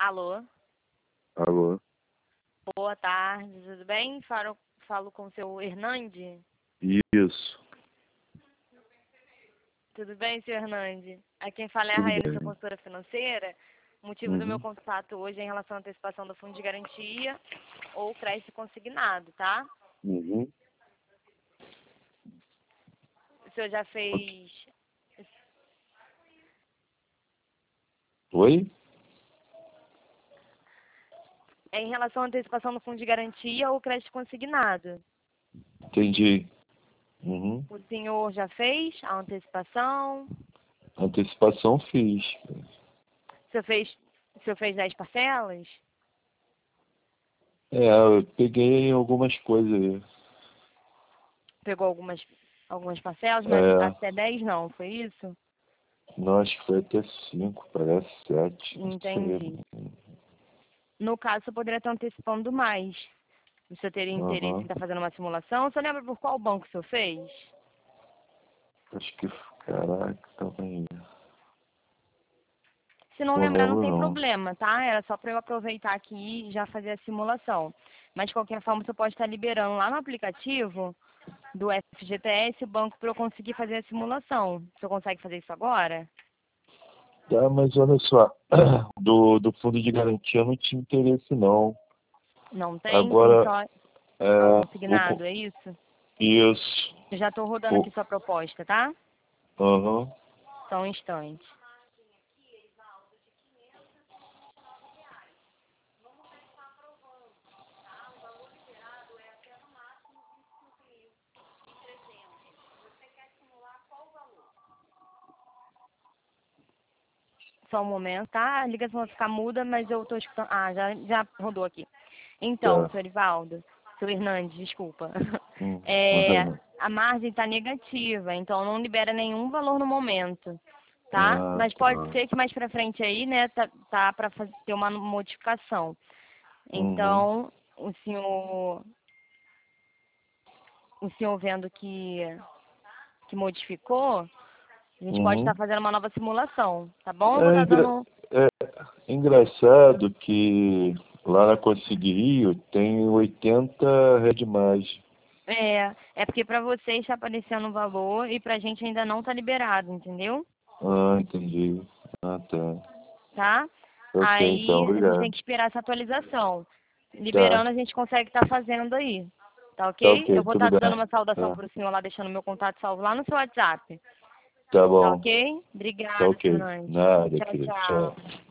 Alô, Alô? boa tarde, tudo bem? Falo com o seu Hernande? Isso, Tudo bem, seu Hernande? Aqui quem fala é a tudo Raiane, sua bem. consultora financeira. O motivo do meu Uhum. contato hoje é em relação à antecipação do fundo de garantia ou crédito consignado, tá? Uhum. O senhor já Ok. fez... Oi? É em relação à antecipação do fundo de garantia ou crédito consignado. Entendi. Uhum. O senhor já fez a antecipação? Antecipação fiz. O senhor fez 10 parcelas? Eu peguei algumas coisas aí. Pegou algumas parcelas, mas É, até 10 não, foi isso? não, acho que foi até 5, parece 7, não Entendi. sei. No caso, você poderia estar antecipando mais. O senhor teria interesse em Uhum. estar fazendo uma simulação? Você lembra por qual banco o senhor fez? Acho que, caraca, calma aí. Se não Não lembrar, não lembro tem não. problema, tá? Era só para eu aproveitar aqui e já fazer a simulação. Mas, de qualquer forma, você pode estar liberando lá no aplicativo do FGTS o banco para eu conseguir fazer a simulação. O senhor consegue fazer isso agora? Tá, mas olha só, do fundo de garantia eu não tinha interesse não. Não tem Agora, só é, consignado, é isso? isso. Eu já estou rodando O, aqui sua proposta, tá? uhum. Só um instante. Só um momento, tá? A ligação vai ficar muda, mas eu estou escutando. Ah, já rodou aqui. Então, Tá. senhor Ivaldo, senhor Hernandes, desculpa. Hum. A margem está negativa, então não libera nenhum valor no momento, tá? Ah, Mas pode tá. ser que mais pra frente aí, né, tá para ter uma modificação. Uhum. Então, o senhor vendo que modificou, a gente pode estar Uhum. fazendo uma nova simulação, tá bom? Eu vou É, estar dando. é engraçado que lá na Consigue Rio tem 80 Red Mais. É porque pra vocês está aparecendo um valor e pra gente ainda não tá liberado, entendeu? Ah, entendi. Ah, tá. Tá? Ok, então, Aí a gente tem obrigado. que esperar essa atualização. Tá. Liberando, a gente consegue estar fazendo aí. Tá Tá ok? Eu ok, vou tudo estar dando bem. uma saudação Tá, pro senhor lá, deixando meu contato salvo lá no seu WhatsApp. tá Tá bom. ok? Tá Obrigada, ok. Fernandes. Nada, Tchau, querido. tchau. Tchau.